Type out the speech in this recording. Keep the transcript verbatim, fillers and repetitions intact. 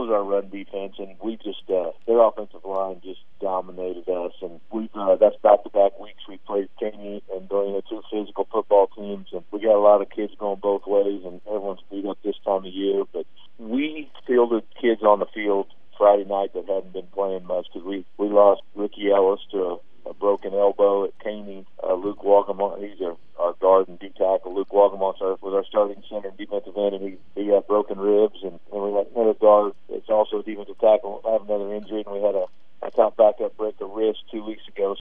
was our run defense, and we just uh, their offensive line just dominated us. And we uh, that's back-to-back weeks we played Caney and Galena, two physical football teams, and we got a lot of kids going both ways, and everyone's beat up this time of year. But we fielded kids on the field Friday night that hadn't been playing much because we, we lost Ricky Ellis to a, a broken elbow at Caney. Uh, Luke Wagamont, he's our, our guard and D-tackle. Luke Wagamont was our starting center and defensive end, and he, he had broken ribs. And, and we had another guard that's also a defensive tackle have another injury, and we had a, a top backup break a wrist two weeks ago.